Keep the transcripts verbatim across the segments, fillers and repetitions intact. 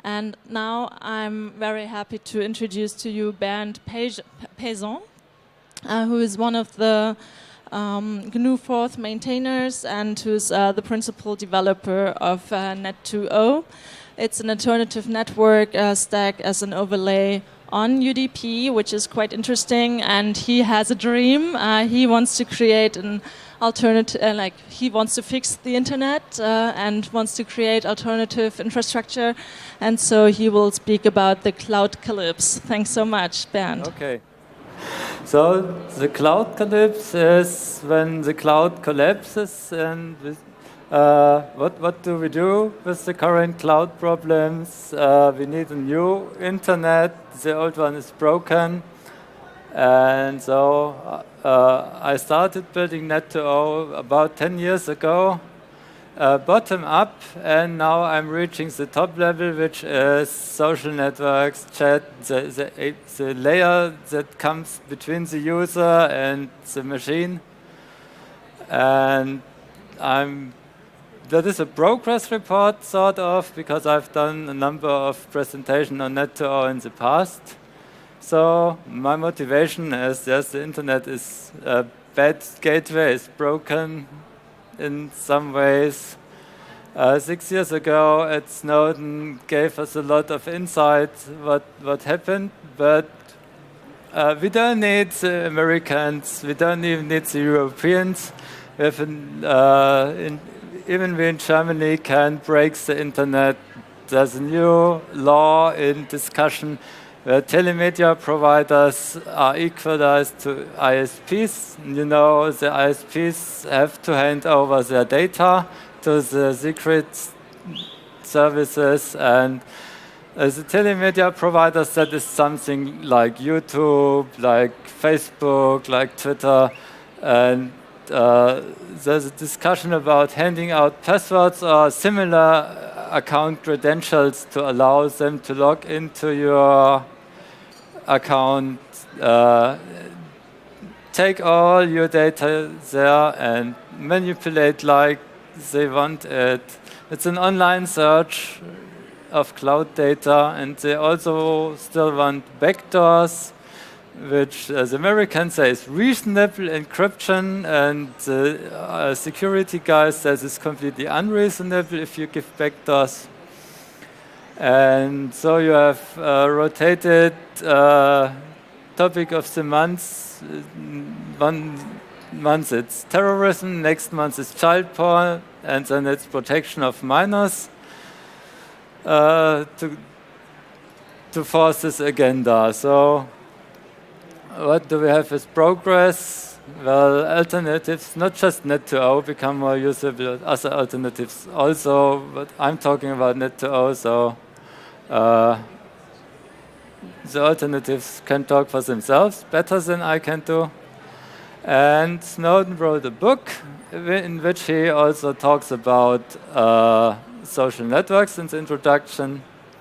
And now I'm very happy to introduce to you Bernd Payson, uh, who is one of the um, G N U fourth maintainers and who's uh, the principal developer of uh, net two point zero. It's an alternative network uh, stack as an overlay on U D P, which is quite interesting. And he has a dream. Uh, he wants to create an alternative, uh, like he wants to fix the internet uh, and wants to create alternative infrastructure. And so he will speak about the cloud collapse. Thanks so much, Bernd. Okay. So the cloud collapse is when the cloud collapses, and with, uh, what what do we do with the current cloud problems? Uh, we need a new internet. The old one is broken, and so uh, I started building net two point zero about ten years ago, uh, bottom up, and now I'm reaching the top level, which is social networks, chat, the, the, the layer that comes between the user and the machine. And I'm, that is a progress report, sort of, because I've done a number of presentations on net two point zero in the past. So my motivation is, yes, the internet is a bad gateway, is broken in some ways. Uh, six years ago at Snowden gave us a lot of insight what what happened, but uh, we don't need the Americans, we don't even need the Europeans. We have an, uh, in, even we in Germany can break the internet. There's a new law in discussion where telemedia providers are equalized to I S Ps. You know, the I S Ps have to hand over their data to the secret services, and as the telemedia providers, that is something like YouTube, like Facebook, like Twitter, and uh, there's a discussion about handing out passwords or similar account credentials to allow them to log into your account, uh, take all your data there and manipulate like they want it. It's an online search of cloud data, and they also still want backdoors, which uh, the Americans say is reasonable encryption, and the uh, security guys says it's completely unreasonable if you give backdoors. And so you have uh, rotated uh, topic of the month. One month it's terrorism, next month it's child porn, and then it's protection of minors uh, to, to force this agenda. So what do we have as progress? Well, alternatives, not just net two point zero, become more usable, other alternatives also, but I'm talking about net two point zero, so uh, the alternatives can talk for themselves better than I can do. And Snowden wrote a book in which he also talks about uh, social networks in the introduction.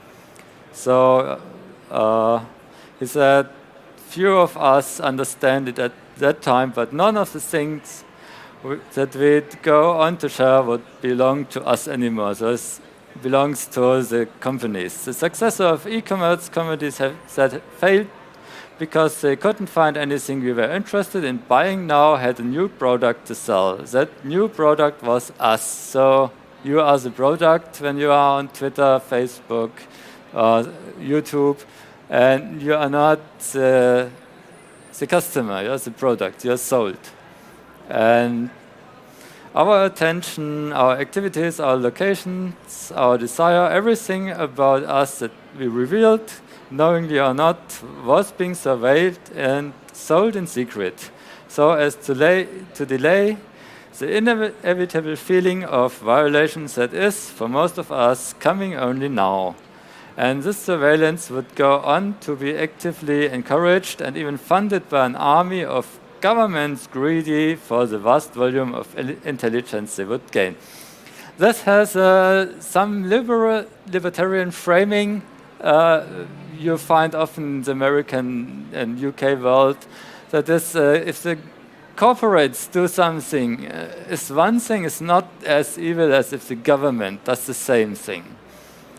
So uh, he said, few of us understand it at that time, but none of the things that we go on to share would belong to us anymore. So it belongs to the companies. The successor of e-commerce companies have that failed because they couldn't find anything we were interested in buying now, had a new product to sell. That new product was us. So you are the product when you are on Twitter, Facebook, uh, YouTube, and you are not the, the customer, you're the product, you're sold. And our attention, our activities, our locations, our desire, everything about us that we revealed, knowingly or not, was being surveyed and sold in secret, so as to, lay, to delay the inevitable feeling of violations that is, for most of us, coming only now. And this surveillance would go on to be actively encouraged and even funded by an army of governments greedy for the vast volume of intelligence they would gain. This has uh, some liberal, libertarian framing uh, you find often in the American and U K world. That is, uh, if the corporates do something, uh, is one thing is not as evil as if the government does the same thing.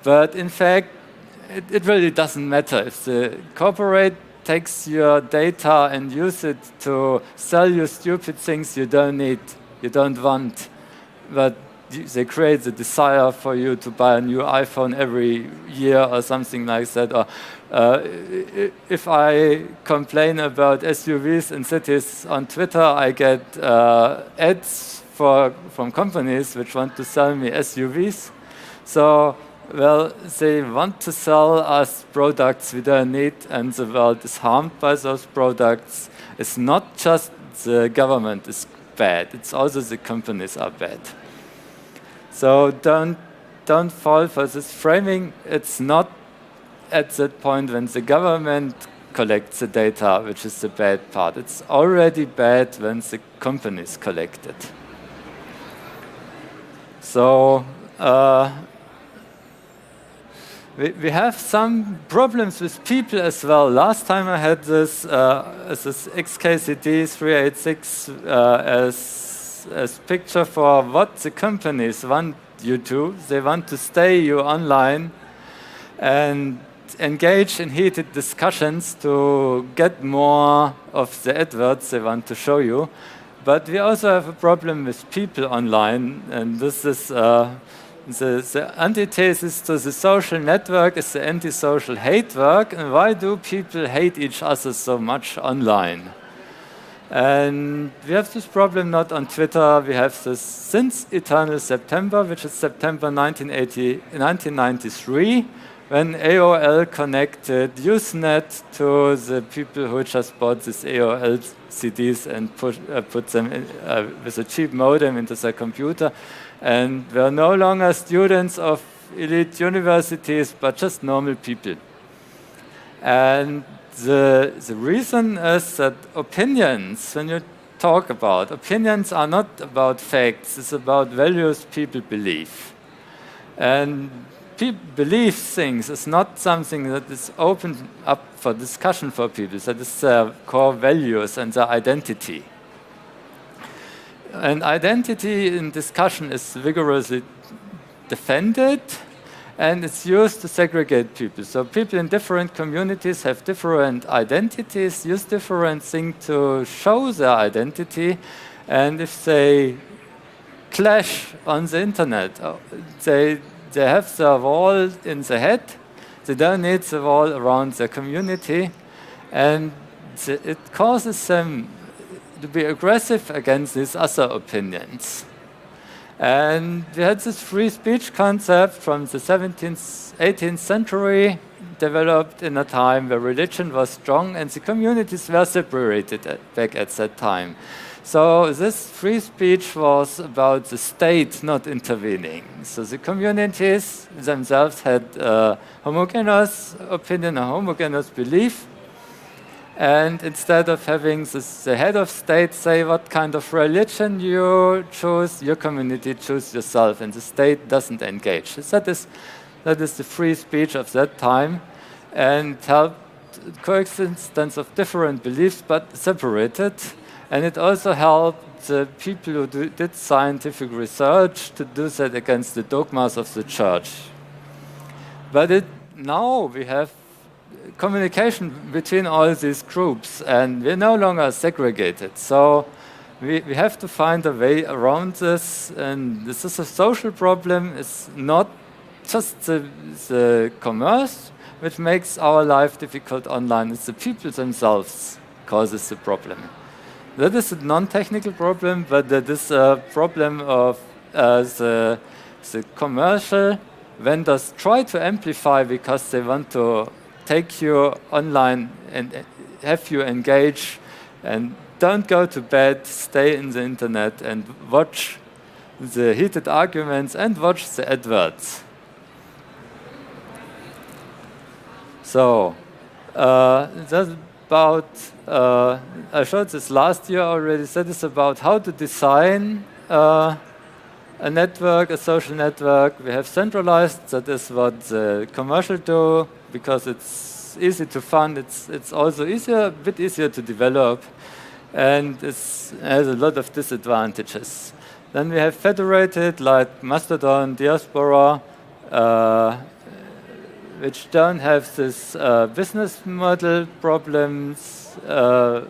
But in fact, it, it really doesn't matter. If the corporate takes your data and use it to sell you stupid things you don't need, you don't want, but they create the desire for you to buy a new iPhone every year or something like that. Or uh, if I complain about S U Vs in cities on Twitter, I get uh, ads for, from companies which want to sell me S U Vs. So, well, they want to sell us products we don't need, and the world is harmed by those products. It's not just the government is bad, it's also the companies are bad. So don't, don't fall for this framing. It's not at that point when the government collects the data, which is the bad part. It's already bad when the companies collect it. So, uh, We, we have some problems with people as well. Last time I had this, uh, this X K C D three eighty-six uh, as, as picture for what the companies want you to. They want to stay you online and engage in heated discussions to get more of the adverts they want to show you. But we also have a problem with people online, and this is uh, The, the antithesis to the social network is the antisocial hate work. And why do people hate each other so much online? And we have this problem not on Twitter. We have this since Eternal September, which is September nineteen ninety-three, when A O L connected Usenet to the people who just bought these A O L C Ds and push, uh, put them in, uh, with a cheap modem into their computer. And we're no longer students of elite universities, but just normal people. And the, the reason is that opinions, when you talk about, opinions are not about facts, it's about values people believe. And people believe things is not something that is open up for discussion for people, that is their core values and their identity. And identity in discussion is vigorously defended, and it's used to segregate people. So people in different communities have different identities, use different things to show their identity, and if they clash on the internet, they, they have their wall in the head, they don't need the wall around their community, and it causes them to be aggressive against these other opinions. And we had this free speech concept from the seventeenth, eighteenth century, developed in a time where religion was strong and the communities were separated at, back at that time. So this free speech was about the state not intervening. So the communities themselves had a homogeneous opinion, a homogeneous belief. And instead of having this, the head of state say what kind of religion you choose, your community choose yourself, and the state doesn't engage. That is, that is the free speech of that time, and helped coexistence of different beliefs, but separated. And it also helped the people who do, did scientific research to do that against the dogmas of the church. But it, now we have communication between all these groups, and we're no longer segregated. So we, we have to find a way around this, and this is a social problem. It's not just the, the commerce which makes our life difficult online. It's the people themselves causes the problem. That is a non-technical problem, but that is a problem of uh, the, the commercial vendors try to amplify because they want to take you online and have you engage, and don't go to bed, stay in the internet and watch the heated arguments and watch the adverts. So uh, that's about, uh, I showed this last year already, that is about how to design uh, a network, a social network. We have centralized, that is what the commercial do, because it's easy to fund, it's, it's also easier, a bit easier to develop, and it has a lot of disadvantages. Then we have federated, like Mastodon, Diaspora, uh, which don't have this uh, business model problems uh,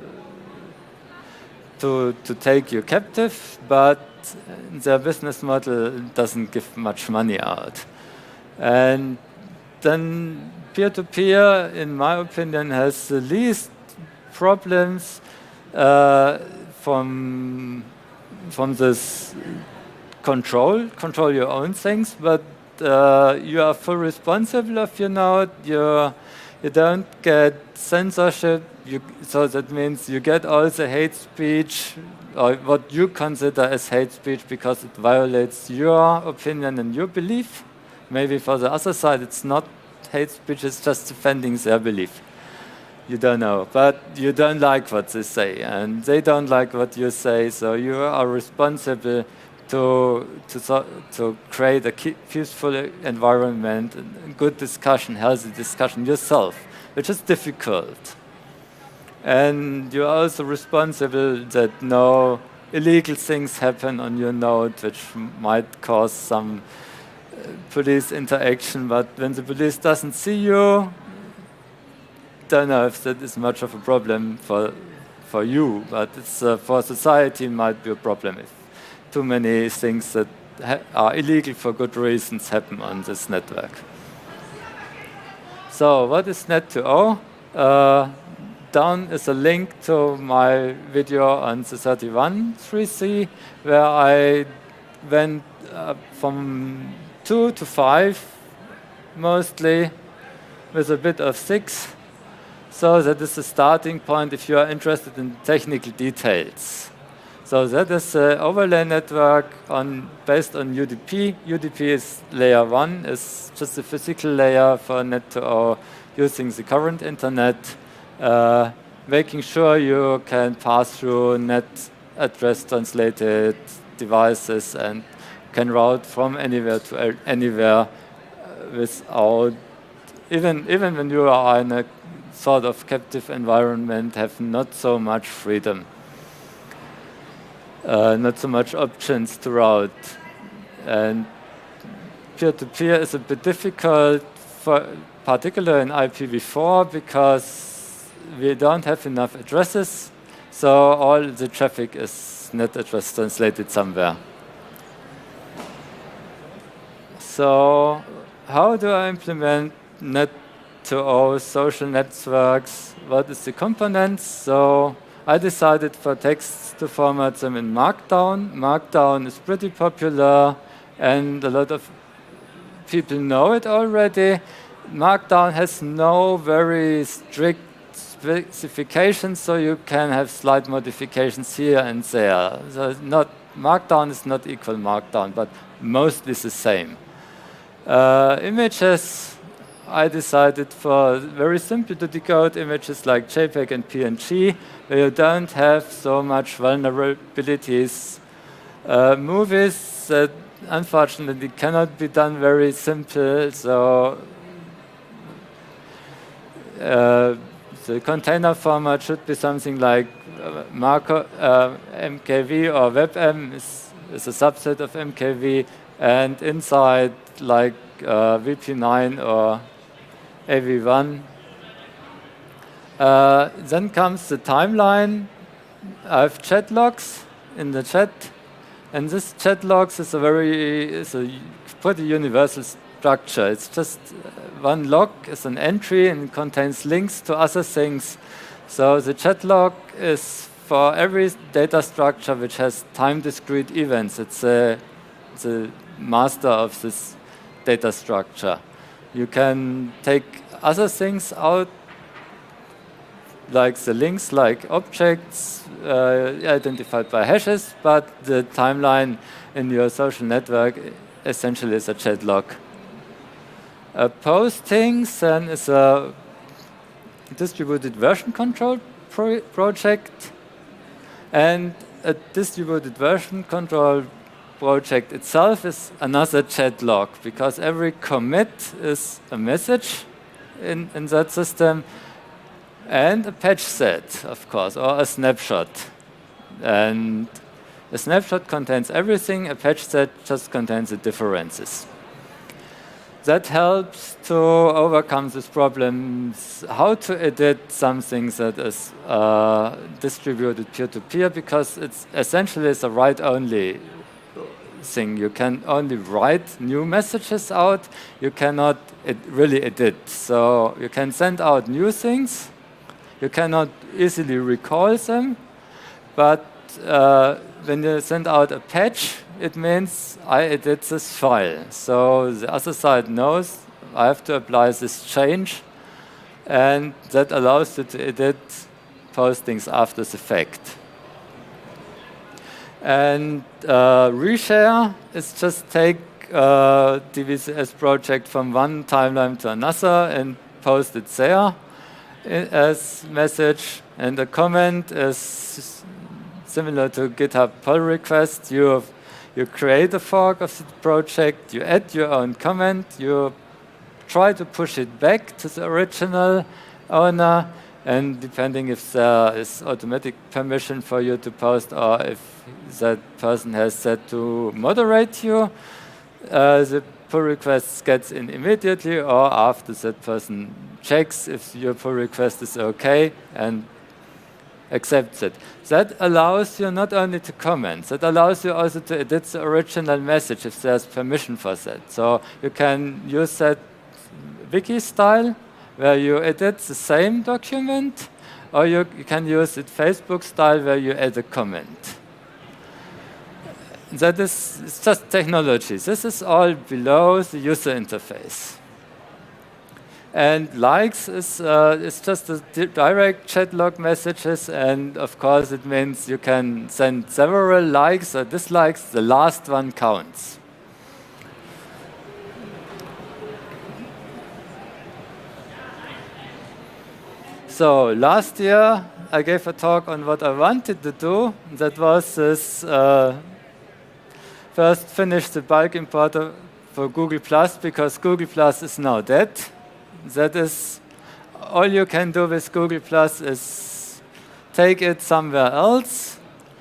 to, to take you captive, but their business model doesn't give much money out. And then peer-to-peer, in my opinion, has the least problems uh, from, from this control, control your own things, but uh, you are full responsible of your node. You, you don't get censorship, you, so that means you get all the hate speech, or what you consider as hate speech, because it violates your opinion and your belief. Maybe for the other side it's not hate speech, it's just defending their belief. You don't know, but you don't like what they say, and they don't like what you say, so you are responsible to, to, to create a peaceful environment, good discussion, healthy discussion yourself, which is difficult. And you're also responsible that no illegal things happen on your node, which might cause some uh, police interaction, but when the police doesn't see you, don't know if that is much of a problem for, for you, but it's, uh, for society might be a problem if too many things that ha are illegal for good reasons happen on this network. So what is net two O? Uh, down is a link to my video on the thirty-one three C, where I went uh, from two to five, mostly, with a bit of six. So that is the starting point if you are interested in technical details. So that is the overlay network on, based on U D P. U D P is layer one, is just a physical layer for net two O using the current internet, uh, making sure you can pass through net address translated devices and can route from anywhere to anywhere uh, without, even, even when you are in a sort of captive environment, have not so much freedom. Uh, not so much options to route. And peer-to-peer is a bit difficult, for, particularly in I P v four, because we don't have enough addresses, so all the traffic is net address translated somewhere. So how do I implement net two O social networks? What is the components? So I decided for texts to format them in Markdown. Markdown is pretty popular, and a lot of people know it already. Markdown has no very strict specifications, so you can have slight modifications here and there. So not, Markdown is not equal Markdown, but mostly the same. Uh, images, I decided for very simple to decode images like JPEG and P N G, where you don't have so much vulnerabilities. Uh, movies that unfortunately cannot be done very simple, so uh, the container format should be something like uh, Marco, uh, M K V or WebM is, is a subset of M K V, and inside like uh, V P nine or A V one. Uh, then comes the timeline. I have chat logs in the chat, and this chat logs is a very is a pretty universal structure. It's just one log is an entry and contains links to other things. So the chat log is for every data structure which has time discrete events. It's a, the master of this data structure. You can take other things out, like the links, like objects uh, identified by hashes, but the timeline in your social network essentially is a chat log. A postings then is a distributed version control pro project, and a distributed version control project itself is another chat log, because every commit is a message in, in that system, and a patch set, of course, or a snapshot. And a snapshot contains everything, a patch set just contains the differences. that helps to overcome these problems, how to edit something that is uh, distributed peer-to-peer, because it's essentially it's a write-only thing. You can only write new messages out. You cannot ed really edit. So you can send out new things. You cannot easily recall them. But uh, when you send out a patch, it means I edit this file. So the other side knows I have to apply this change. And that allows you to edit postings after the fact. And uh, reshare is just take uh, D V C S project from one timeline to another and post it there as message. And the comment is similar to GitHub pull request. You have, you create a fork of the project, you add your own comment, you try to push it back to the original owner. And depending if there is automatic permission for you to post or if that person has set to moderate you, uh, the pull request gets in immediately or after that person checks if your pull request is okay and accepts it. That allows you not only to comment, that allows you also to edit the original message if there's permission for that. So you can use that wiki style, where you edit the same document, or you, you can use it Facebook style, where you add a comment. That is it's just technology. This is all below the user interface. And likes is uh, it's just a di direct chat log messages, and of course it means you can send several likes or dislikes. The last one counts. So last year, I gave a talk on what I wanted to do. That was this, uh, first finish the bulk importer for Google Plus, because Google Plus is now dead. That is, all you can do with Google Plus is take it somewhere else.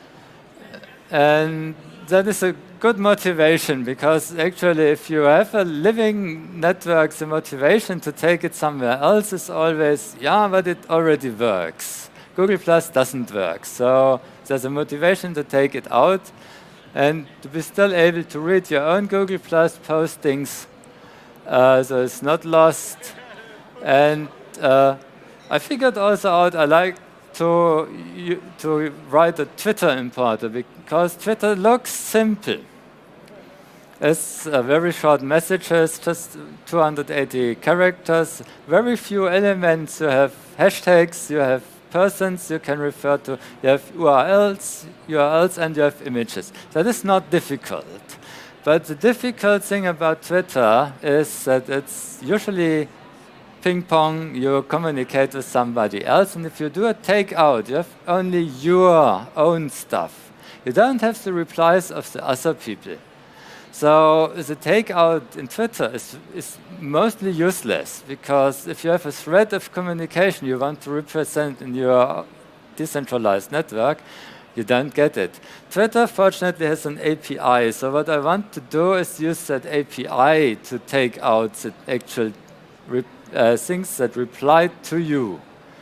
And that is a good motivation, because actually if you have a living network, the motivation to take it somewhere else is always, yeah, but it already works. Google Plus doesn't work. So there's a motivation to take it out and to be still able to read your own Google Plus postings, uh, so it's not lost. And uh, I figured also out I like to, to write a Twitter importer, because Twitter looks simple. It's uh, very short messages, just two hundred eighty characters, very few elements. You have hashtags, you have persons you can refer to, you have U R Ls, U R Ls, and you have images. That is not difficult. But the difficult thing about Twitter is that it's usually ping pong, you communicate with somebody else, and if you do a takeout, you have only your own stuff. You don't have the replies of the other people. So the takeout in Twitter is, is mostly useless, because if you have a thread of communication you want to represent in your decentralized network, you don't get it. Twitter, fortunately, has an A P I. So what I want to do is use that A P I to take out the actual re uh, things that reply to you.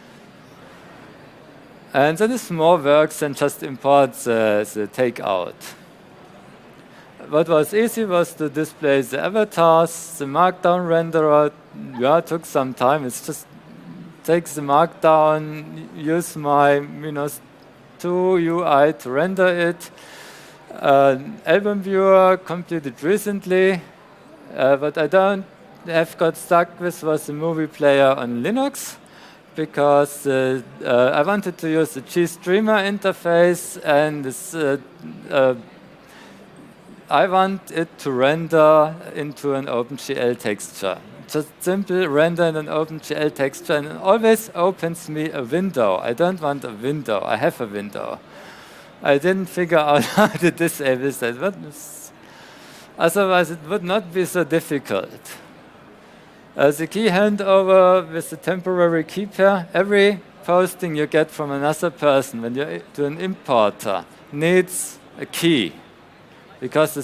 And that is more work than just import the, the takeout. What was easy was to display the avatars, the markdown renderer. Yeah, it took some time. It's just take the markdown, use my minus two U I to render it. Uh, album viewer completed recently. Uh, what I don't have got stuck with was the movie player on Linux, because uh, uh, I wanted to use the GStreamer interface, and this, uh, uh, I want it to render into an OpenGL texture. Just simple render in an OpenGL texture, and it always opens me a window. I don't want a window, I have a window. I didn't figure out how to disable that. But otherwise, it would not be so difficult. Uh, the key handover with the temporary key pair, every posting you get from another person when you do an importer needs a key, because it's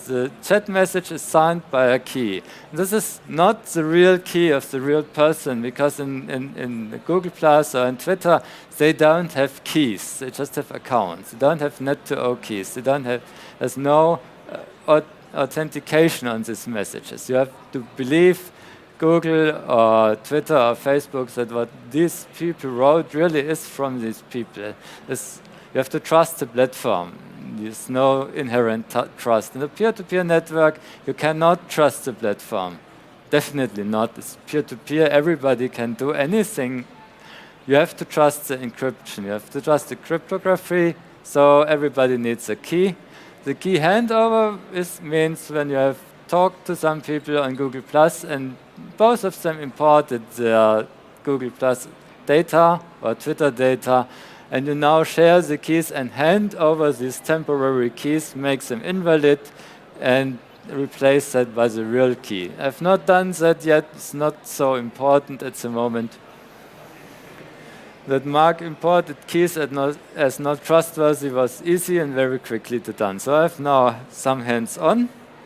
the chat message is signed by a key. This is not the real key of the real person, because in, in, in Google Plus or in Twitter, they don't have keys. They just have accounts. They don't have net two O keys. They don't have, there's no uh, authentication on these messages. You have to believe Google or Twitter or Facebook that what these people wrote really is from these people. It's, you have to trust the platform. There's no inherent trust. In a peer-to-peer network, you cannot trust the platform. Definitely not. It's peer-to-peer. Everybody can do anything. You have to trust the encryption. You have to trust the cryptography. So everybody needs a key. The key handover is, means when you have talked to some people on Google Plus and both of them imported their Google Plus data or Twitter data, and you now share the keys and hand over these temporary keys, makes them invalid, and replace that by the real key. I've not done that yet. It's not so important at the moment. That mark imported keys as not, as not trustworthy was easy and very quickly to done. So I have now some hands-on.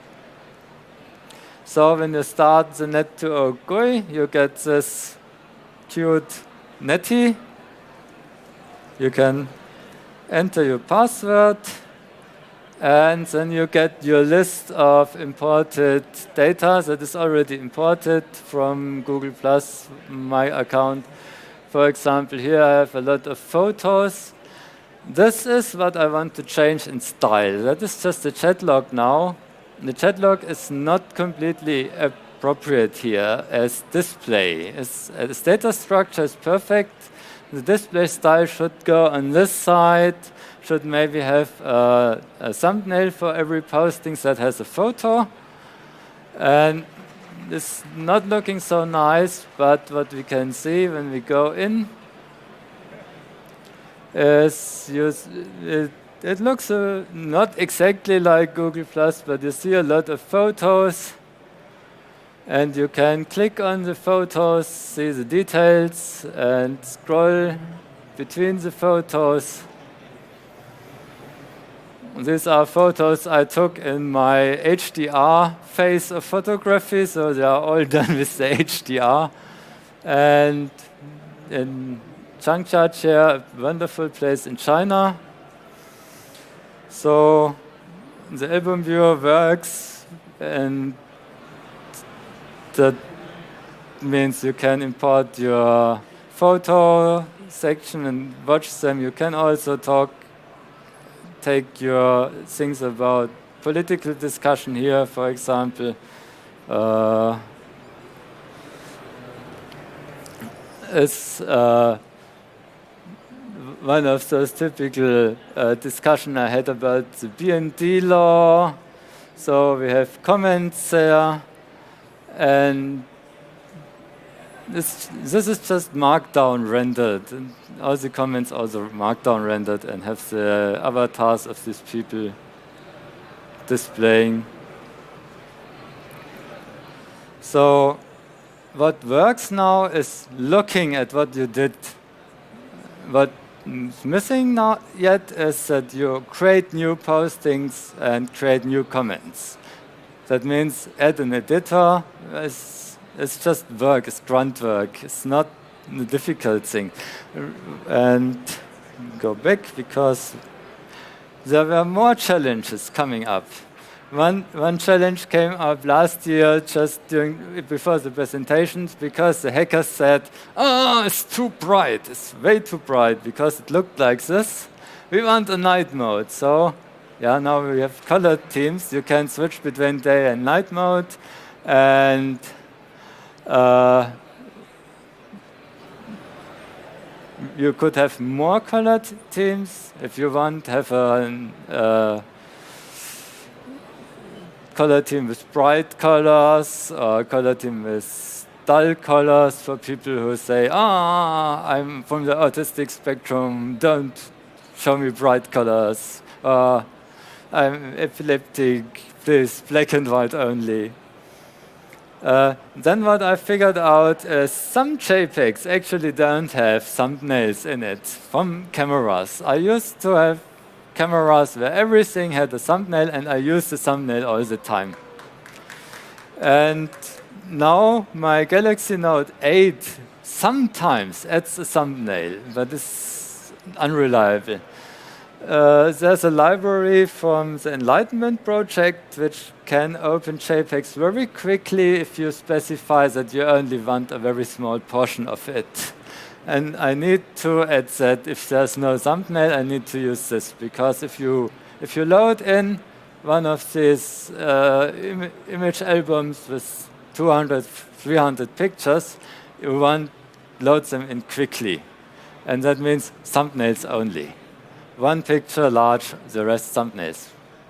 So when you start the net two O G U I, you get this cute netty. You can enter your password, and then you get your list of imported data that is already imported from Google Plus, my account. For example, here I have a lot of photos. This is what I want to change in style. That is just the chat log now. The chat log is not completely appropriate here as display. It's, uh, the data structure is perfect. The display style should go on this side, should maybe have uh, a thumbnail for every posting that has a photo. And it's not looking so nice, but what we can see when we go in is you, it, it looks uh, not exactly like Google Plus, but you see a lot of photos, and you can click on the photos, see the details, and scroll between the photos. These are photos I took in my H D R phase of photography, so they are all done with the H D R. And in Zhangjiajie, a wonderful place in China. So the album viewer works, and that means you can import your photo section and watch them. You can also talk, take your things about political discussion here, for example. Uh, it's uh, one of those typical uh, discussion I had about the B N D law. So we have comments there, and this, this is just markdown rendered. And all the comments also markdown rendered and have the avatars of these people displaying. So what works now is looking at what you did. What is missing now yet is that you create new postings and create new comments. That means add an editor. It's, it's just work, it's grunt work. It's not a difficult thing. And go back, because there were more challenges coming up. One, one challenge came up last year, just during, before the presentations, because the hackers said, oh, it's too bright, it's way too bright, because it looked like this. We want a night mode. So yeah, now we have colored teams. You can switch between day and night mode. And uh, you could have more colored teams. If you want, have a uh, color team with bright colors, or color team with dull colors for people who say, ah, I'm from the autistic spectrum, don't show me bright colors. Uh, I'm epileptic, please, black and white only. Uh, then what I figured out is some JPEGs actually don't have thumbnails in it from cameras. I used to have cameras where everything had a thumbnail, and I used the thumbnail all the time. And now my Galaxy Note eight sometimes adds a thumbnail, but it's unreliable. Uh, there's a library from the Enlightenment project which can open JPEGs very quickly if you specify that you only want a very small portion of it. And I need to add that if there's no thumbnail, I need to use this, because if you if you load in one of these uh, Im image albums with two hundred, three hundred pictures, you want to load them in quickly. And that means thumbnails only. One picture large, the rest thumbnails.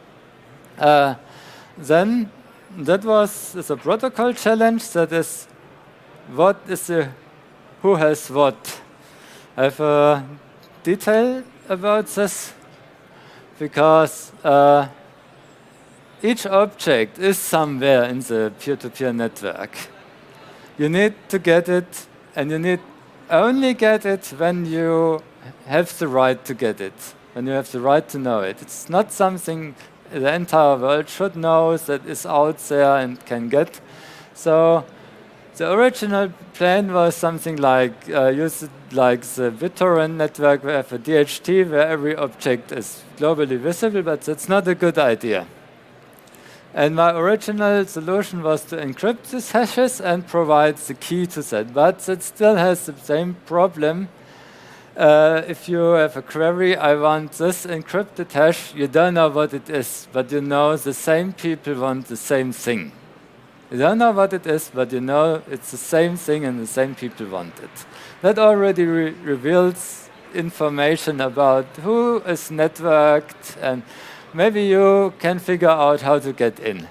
Uh, then that was the protocol challenge. That is, what is the, who has what? I have a detail about this, because uh, each object is somewhere in the peer-to-peer network. You need to get it, and you need only get it when you have the right to get it, when you have the right to know it. It's not something the entire world should know that is out there and can get. So the original plan was something like uh, use it like the BitTorrent network, where you have a D H T where every object is globally visible, but that's not a good idea. And my original solution was to encrypt these hashes and provide the key to that, but it still has the same problem. Uh, if you have a query, I want this encrypted hash, you don't know what it is, but you know the same people want the same thing. You don't know what it is, but you know it's the same thing and the same people want it. That already re reveals information about who is networked, and maybe you can figure out how to get in.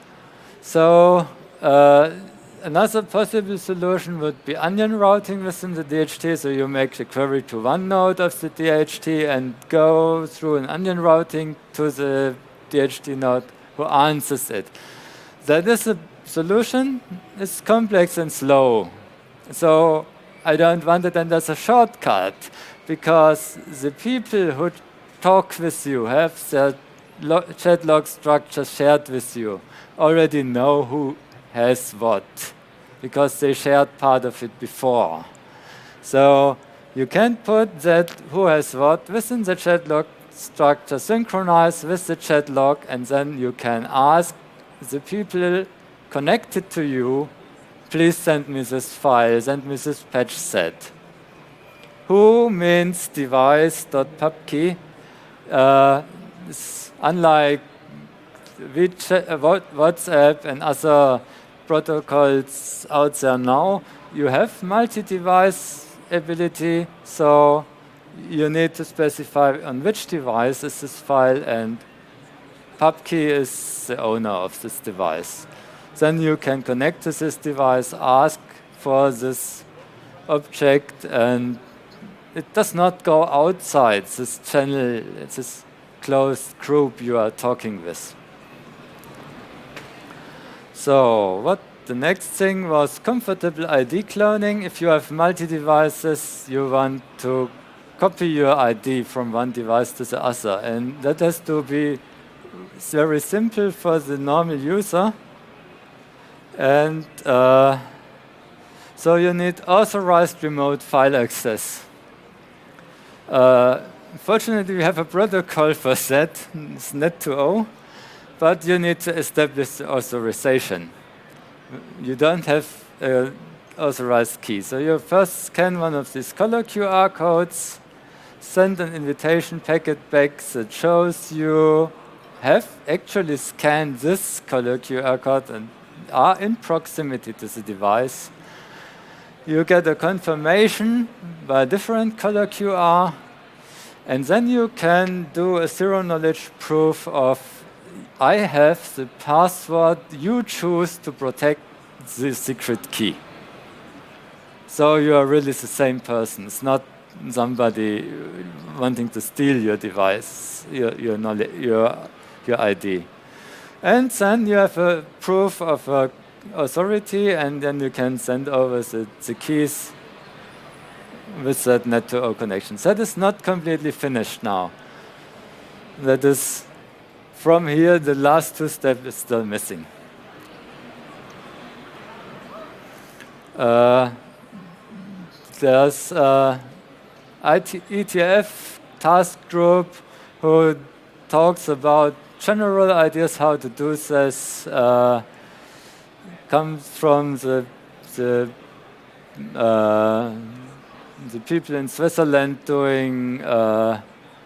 So uh, another possible solution would be onion routing within the D H T. So you make the query to one node of the D H T and go through an onion routing to the D H T node who answers it. That is a solution. It's complex and slow. So I don't want it, and there's a shortcut, because the people who talk with you, have their lo chat log structure shared with you, already know who has what, because they shared part of it before. So you can put that who has what within the chat log structure, synchronize with the chat log, and then you can ask the people connected to you, please send me this file, send me this patch set. Who means device.pubkey. Uh, unlike WhatsApp and other protocols out there now, you have multi-device ability, so you need to specify on which device is this file, and pubkey is the owner of this device. Then you can connect to this device, ask for this object, and it does not go outside this channel, this closed group you are talking with. So what the next thing was comfortable I D cloning. If you have multi-devices, you want to copy your I D from one device to the other, and that has to be very simple for the normal user. And uh, so you need authorized remote file access. Uh, Fortunately, we have a protocol for that. It's net two o, but you need to establish the authorization. You don't have an authorized key. So you first scan one of these color Q R codes, send an invitation packet back that shows you have actually scanned this color Q R code and are in proximity to the device. You get a confirmation by different color Q R, and then you can do a zero-knowledge proof of, I have the password you choose to protect the secret key. So you are really the same person. It's not somebody wanting to steal your device, your, your, knowledge, your, your I D. And then you have a proof of uh, authority, and then you can send over the, the keys with that net two o connection. That is not completely finished now. That is, from here, the last two steps is still missing. Uh, there's uh, I T E T F task group who talks about general ideas how to do this. Uh, comes from the the uh, the people in Switzerland doing uh,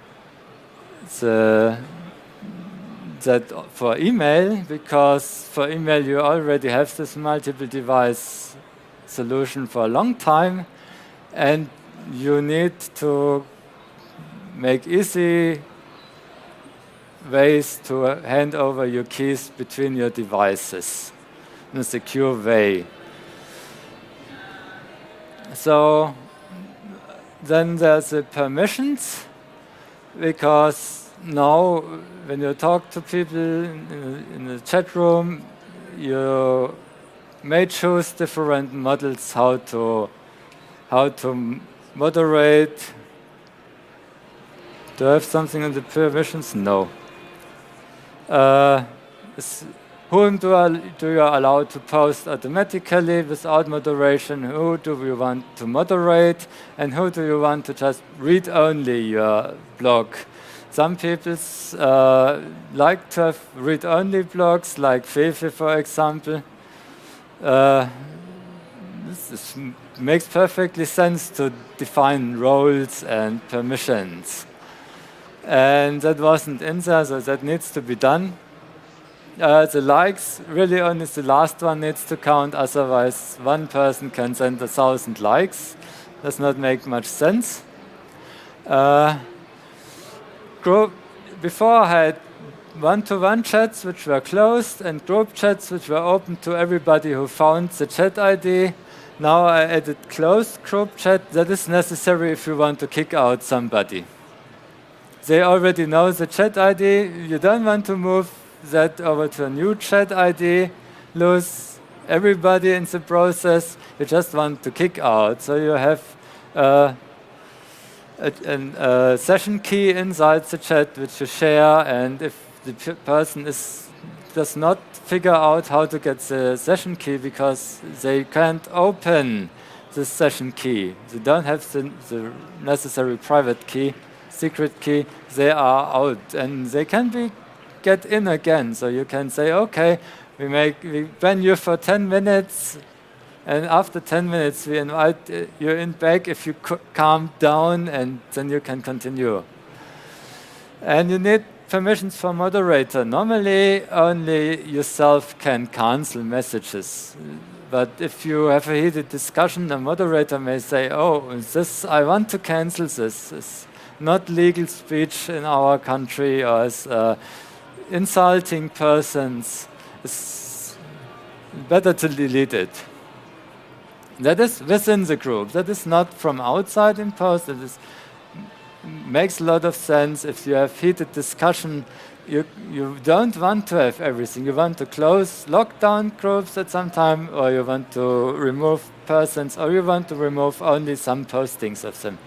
the that for email, because for email you already have this multiple device solution for a long time, and you need to make easy ways to hand over your keys between your devices in a secure way. So then there's the permissions, because now when you talk to people in, in the chat room, you may choose different models how to how to moderate. Do I have something in the permissions? No. Uh, whom do, I, do you allow to post automatically without moderation? Who do you want to moderate? And who do you want to just read only your blog? Some people uh, like to have read-only blogs, like Fefe, for example. Uh, this is, makes perfectly sense to define roles and permissions. And that wasn't in there, so that needs to be done. Uh, the likes, really only the last one needs to count, otherwise one person can send a thousand likes. Does not make much sense. Uh, group, before I had one-to-one chats which were closed and group chats which were open to everybody who found the chat I D. Now I added closed group chat. That is necessary if you want to kick out somebody. They already know the chat I D. You don't want to move that over to a new chat I D, lose everybody in the process. You just want to kick out. So you have uh, a, a, a session key inside the chat which you share, and if the p person is does not figure out how to get the session key because they can't open the session key, they don't have the, the necessary private key, secret key, they are out, and they can be get in again. So you can say, okay, we make we ban you for ten minutes, and after ten minutes we invite you in back if you calm down, and then you can continue. And you need permissions for moderator. Normally only yourself can cancel messages, but if you have a heated discussion, the moderator may say, oh, this I want to cancel this. It's not legal speech in our country, or is uh, insulting persons. It's better to delete it. That is within the group. That is not from outside imposed. It is, makes a lot of sense. If you have heated discussion, you, you don't want to have everything. You want to close lockdown groups at some time, or you want to remove persons, or you want to remove only some postings of them.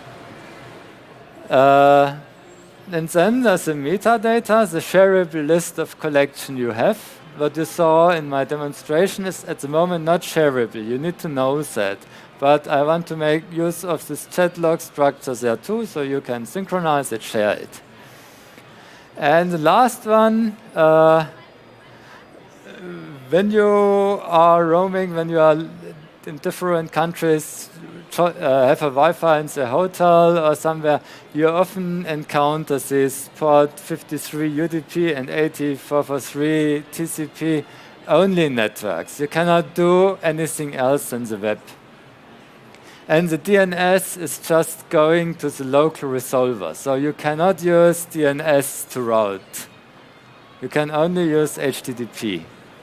Uh, and then there's the metadata, the shareable list of collection you have. What you saw in my demonstration is at the moment not shareable. You need to know that. But I want to make use of this chat log structure there too, so you can synchronize it, share it. And the last one, uh, when you are roaming, when you are in different countries, uh, have a Wi-Fi in the hotel or somewhere, you often encounter these port fifty-three U D P and eighty-four forty-three T C P only networks. You cannot do anything else than the web. And the D N S is just going to the local resolver. So you cannot use D N S to route. You can only use H T T P.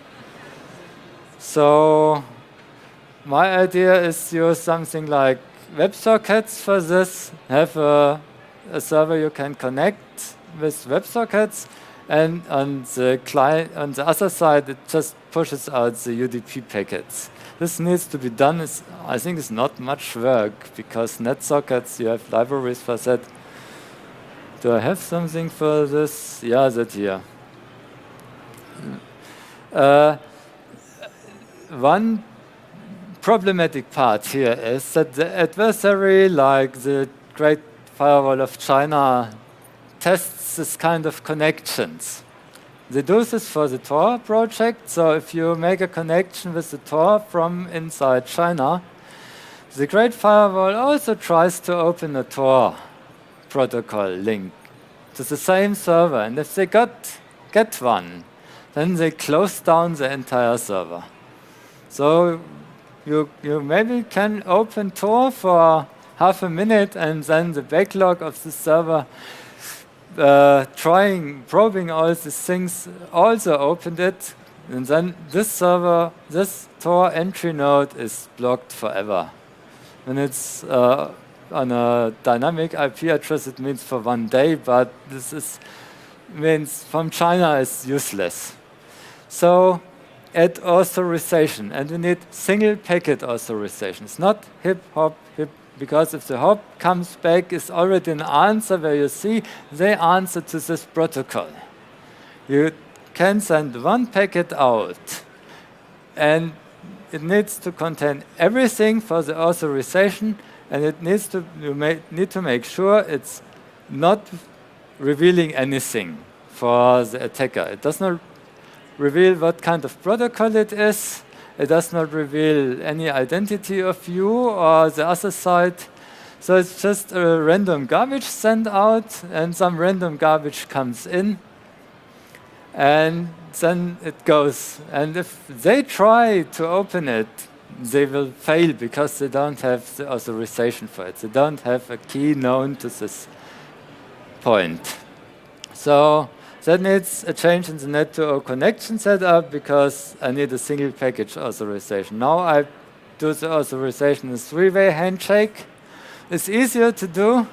So my idea is to use something like WebSockets for this. Have a, a server you can connect with WebSockets, and on the client, on the other side, it just pushes out the U D P packets. This needs to be done. It's, I think it's not much work, because NetSockets, you have libraries for that. do I have something for this? Yeah, that here. Uh, one problematic part here is that the adversary, like the Great Firewall of China, tests this kind of connections. They do this for the Tor project, so if you make a connection with the Tor from inside China, the Great Firewall also tries to open a Tor protocol link to the same server, and if they got, get one, then they close down the entire server. So you, you maybe can open Tor for half a minute, and then the backlog of the server uh, trying, probing all these things also opened it, and then this server, this Tor entry node is blocked forever. When it's uh, on a dynamic I P address, it means for one day, but this is means from China is useless. So add authorization, and we need single packet authorization. It's not hip hop hip, because if the hop comes back, it's already an answer where you see they answer to this protocol. You can send one packet out, and it needs to contain everything for the authorization, and it needs to you may, need to make sure it's not revealing anything for the attacker. It does not reveal what kind of protocol it is. It does not reveal any identity of you or the other side. So it's just a random garbage sent out, and some random garbage comes in, and then it goes. And if they try to open it, they will fail because they don't have the authorization for it. They don't have a key known to this point. So that needs a change in the net to O connection setup because I need a single package authorization. Now I do the authorization in a three-way handshake. It's easier to do,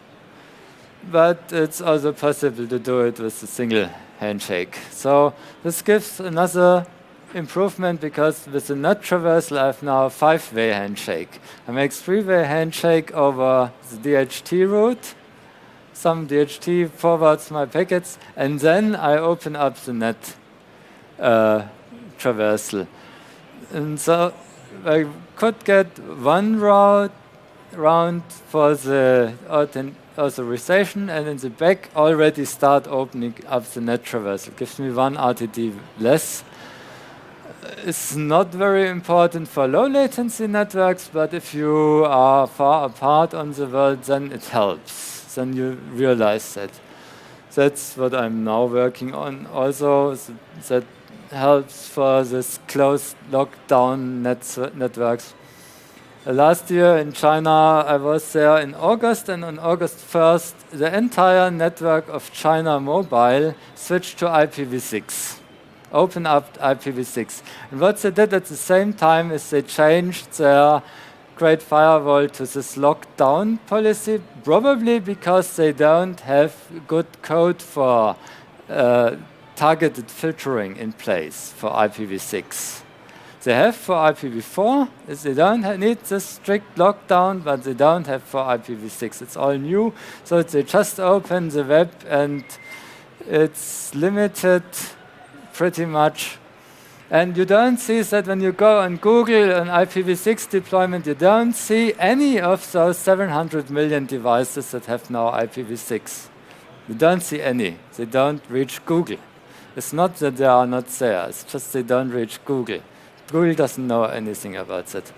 but it's also possible to do it with a single handshake. So this gives another improvement because with the NAT traversal I have now a five-way handshake. I make three-way handshake over the D H T route. Some D H T forwards my packets, and then I open up the NAT uh, traversal. And so I could get one route round for the authorization, and in the back already start opening up the NAT traversal. Gives me one R T D less. It's not very important for low latency networks, but if you are far apart on the world, then it helps. Then you realize that. That's what I'm now working on. Also, that helps for this closed lockdown net networks. Uh, last year in China, I was there in August, and on August first, the entire network of China Mobile switched to I P v six. Open up I P v six. And what they did at the same time is they changed their Great Firewall to this lockdown policy, probably because they don't have good code for uh, targeted filtering in place for I P v six. They have for I P v four, they don't need this strict lockdown, but they don't have for I P v six. It's all new, so they just open the web and it's limited pretty much. And you don't see that when you go on Google an I P v six deployment, you don't see any of those seven hundred million devices that have now I P v six. You don't see any. They don't reach Google. It's not that they are not there, it's just they don't reach Google. Google doesn't know anything about that.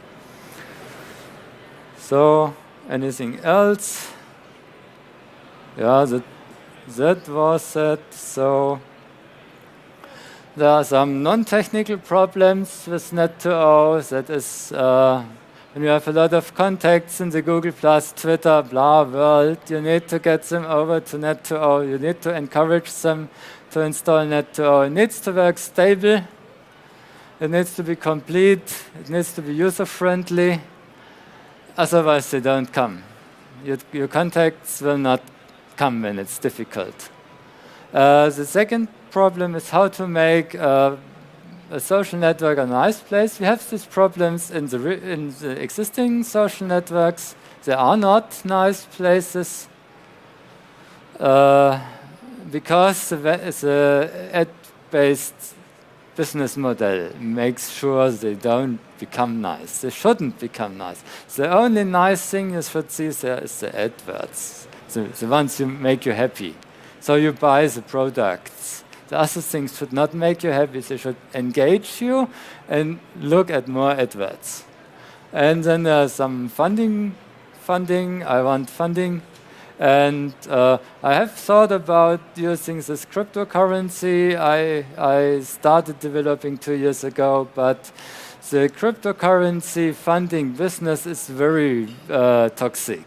So, anything else? Yeah, that, that was it. So, there are some non-technical problems with Net two O. That is, uh, when you have a lot of contacts in the Google Plus, Twitter, blah world, you need to get them over to Net two O. You need to encourage them to install Net two O. It needs to work stable. It needs to be complete. It needs to be user-friendly. Otherwise, they don't come. Your, your contacts will not come when it's difficult. Uh, the second problem is how to make uh, a social network a nice place. We have these problems in the, re in the existing social networks. They are not nice places. uh, because the, the ad-based business model makes sure they don't become nice. They shouldn't become nice. The only nice thing you should see there is the adverts, the, the ones you make you happy. So you buy the products. The other things should not make you happy. They should engage you and look at more adverts. And then there's some funding. Funding. I want funding. And uh, I have thought about using this cryptocurrency. I, I started developing two years ago, but the cryptocurrency funding business is very uh, toxic.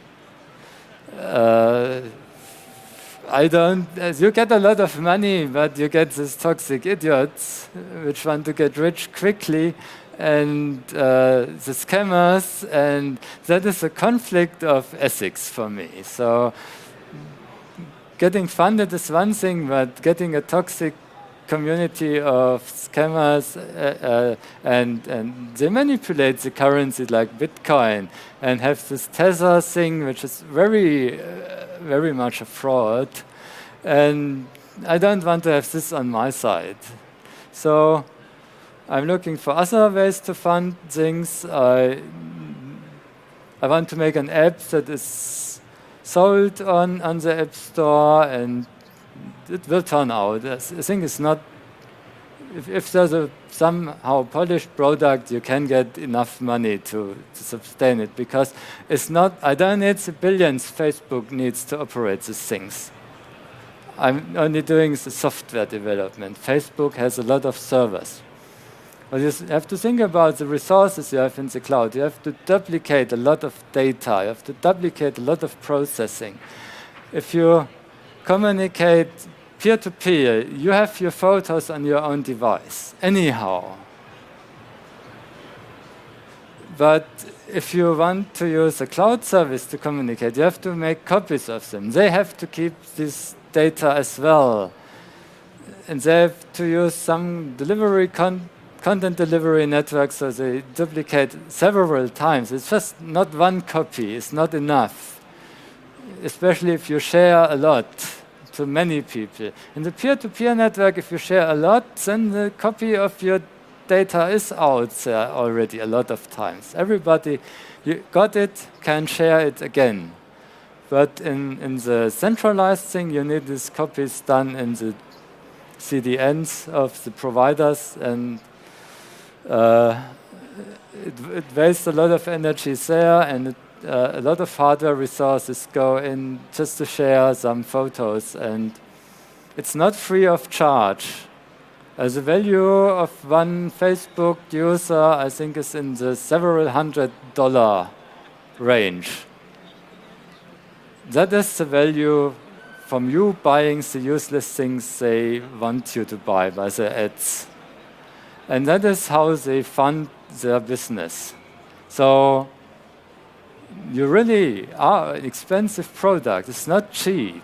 Uh, I don't, you get a lot of money, but you get these toxic idiots which want to get rich quickly, and uh, the scammers, and that is a conflict of ethics for me. So getting funded is one thing, but getting a toxic community of scammers uh, uh, and, and they manipulate the currency like Bitcoin and have this Tether thing, which is very, uh, very much a fraud. And I don't want to have this on my side. So I'm looking for other ways to fund things. I, I want to make an app that is sold on, on the App Store, and it will turn out. I think it's not, if, if there's a somehow polished product, you can get enough money to, to sustain it, because it's not, I don't need the billions Facebook needs to operate these things. I'm only doing the software development. Facebook has a lot of servers. But you have to think about the resources you have in the cloud. You have to duplicate a lot of data. You have to duplicate a lot of processing. If you communicate peer-to-peer, you have your photos on your own device, anyhow. But if you want to use a cloud service to communicate, you have to make copies of them. They have to keep this data as well. And they have to use some delivery con content delivery network, so they duplicate several times. It's just not one copy, it's not enough. Especially if you share a lot to many people. In the peer-to-peer network, if you share a lot, then the copy of your data is out there already a lot of times. Everybody you got it, can share it again. But in, in the centralized thing, you need these copies done in the C D Ns of the providers, and Uh, it, it wastes a lot of energy there, and it, uh, a lot of hardware resources go in just to share some photos, and it's not free of charge. Uh, the value of one Facebook user, I think, is in the several hundred dollar range. That is the value from you buying the useless things they want you to buy by the ads. And that is how they fund their business. So you really are an expensive product. It's not cheap.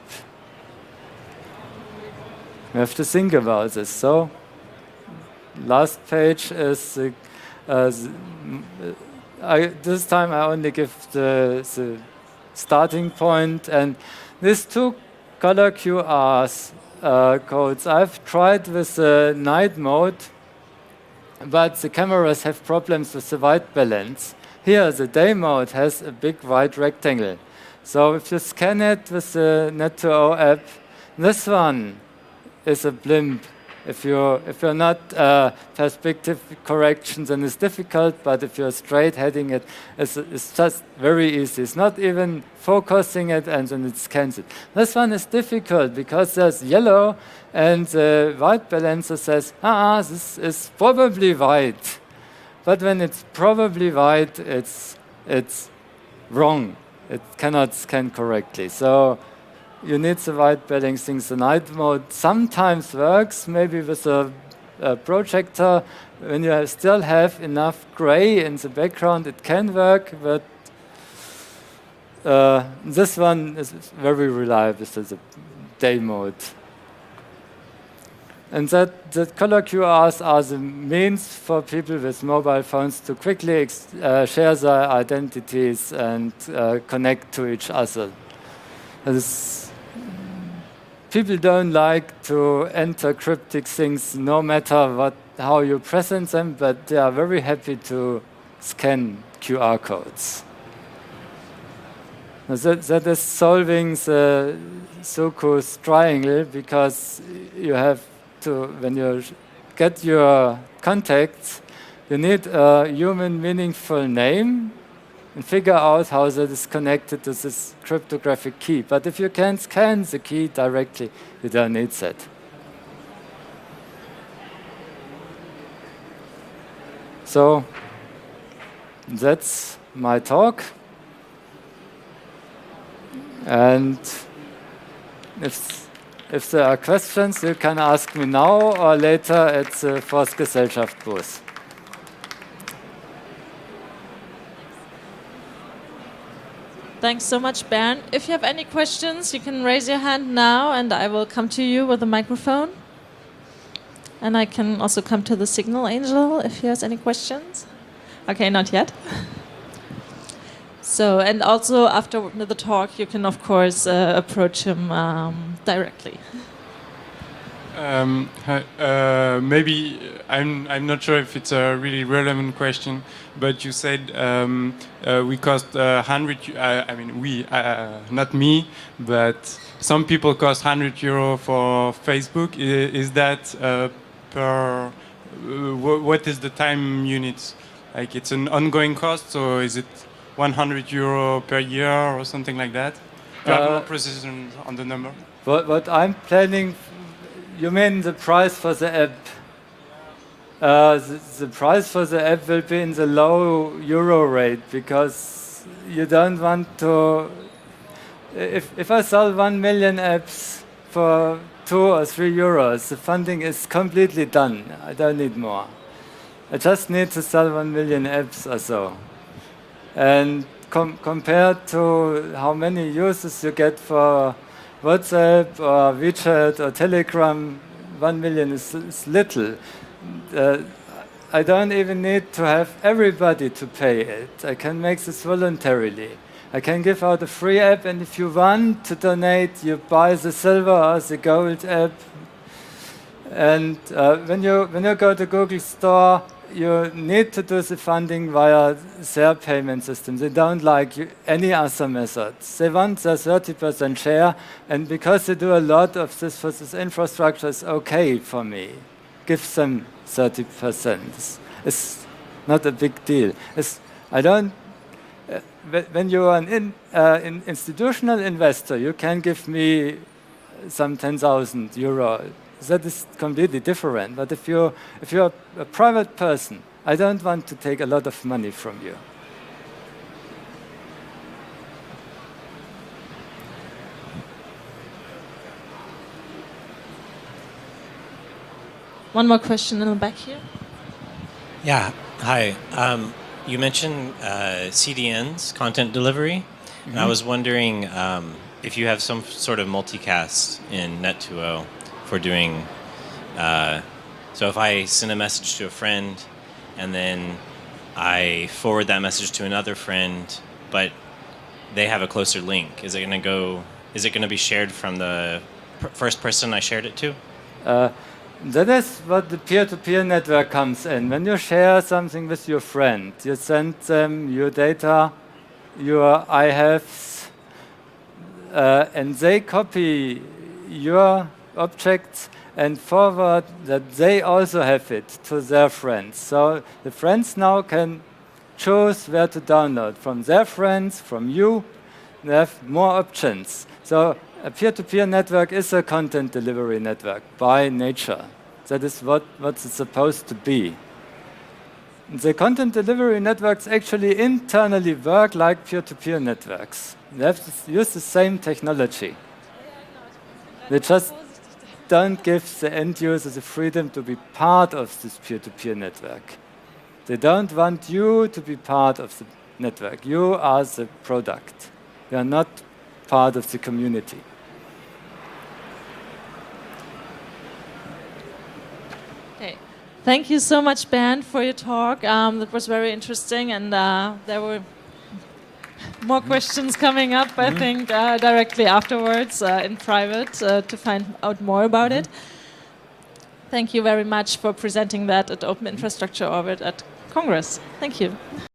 You have to think about this. So last page is, uh, uh, I, this time I only give the, the starting point. And these two color Q Rs uh, codes, I've tried with the night mode, but the cameras have problems with the white balance. Here, the day mode has a big white rectangle. So if you scan it with the Net two O app, this one is a blimp. If you're, if you're not uh, perspective correction, then it's difficult, but if you're straight heading it, it's, it's just very easy. It's not even focusing it, and then it scans it. This one is difficult because there's yellow, and the white balancer says, ah, this is probably white. But when it's probably white, it's, it's wrong. It cannot scan correctly. So you need the white balancing. The night mode sometimes works, maybe with a, a projector. When you still have enough gray in the background, it can work, but uh, this one is very reliable, so the day mode. And that the color Q Rs are the means for people with mobile phones to quickly ex uh, share their identities and uh, connect to each other. This people don't like to enter cryptic things no matter what, how you present them, but they are very happy to scan Q R codes. That, that is solving the Soku's triangle, because you have to, when you get your contacts, you need a human meaningful name and figure out how that is connected to this cryptographic key. But if you can scan the key directly, you don't need that. So that's my talk. And if, if there are questions, you can ask me now or later at the Forstgesellschaft booth. Thanks so much, Bernd. If you have any questions, you can raise your hand now, and I will come to you with a microphone. And I can also come to the Signal Angel if he has any questions. Okay, not yet. So, and also after the talk, you can, of course, uh, approach him um, directly. Um, uh, maybe I'm I'm not sure if it's a really relevant question, but you said um, uh, we cost a uh, hundred. Uh, I mean, we uh, not me, but some people cost hundred euro for Facebook. Is, is that uh, per? Uh, what is the time units? Like, it's an ongoing cost, or is it one hundred euro per year or something like that? Do you have more precision on the number? What what I'm planning. You mean the price for the app? Uh, the, the price for the app will be in the low euro rate, because you don't want to. If, if I sell one million apps for two or three euros, the funding is completely done. I don't need more. I just need to sell one million apps or so. And com compared to how many users you get for WhatsApp or WeChat or Telegram, one million is, is little. Uh, I don't even need to have everybody to pay it. I can make this voluntarily. I can give out a free app, and if you want to donate, you buy the silver or the gold app. And uh, when you when you go to Google Store, you need to do the funding via their payment system. They don't like you, any other methods. They want their thirty percent share, and because they do a lot of this for this infrastructure, it's okay for me. Give them thirty percent. It's not a big deal. It's, I don't. Uh, when you are an in, uh, in institutional investor, you can give me some ten thousand euro. That is completely different. But if you're, if you're a private person, I don't want to take a lot of money from you. One more question in the back here. Yeah, hi. Um, you mentioned uh, C D Ns, content delivery, mm-hmm. and I was wondering um, if you have some sort of multicast in Net two point oh for doing, uh, so if I send a message to a friend and then I forward that message to another friend, but they have a closer link, is it going to go, is it going to be shared from the pr first person I shared it to? Uh, that is what the peer-to-peer network comes in. When you share something with your friend, you send them your data, your I haves, uh, and they copy your objects and forward that they also have it to their friends. So the friends now can choose where to download from their friends, from you. They have more options. So a peer-to-peer network is a content delivery network by nature. That is what, what it's supposed to be. The content delivery networks actually internally work like peer-to-peer networks. They have to use the same technology. They just don't give the end user the freedom to be part of this peer-to-peer network. They don't want you to be part of the network. You are the product. You are not part of the community. Okay. Thank you so much, Bernd, for your talk. Um, that was very interesting, and uh, there were more questions coming up, I think, uh, directly afterwards uh, in private uh, to find out more about it. Thank you very much for presenting that at Open Infrastructure Orbit at Congress. Thank you.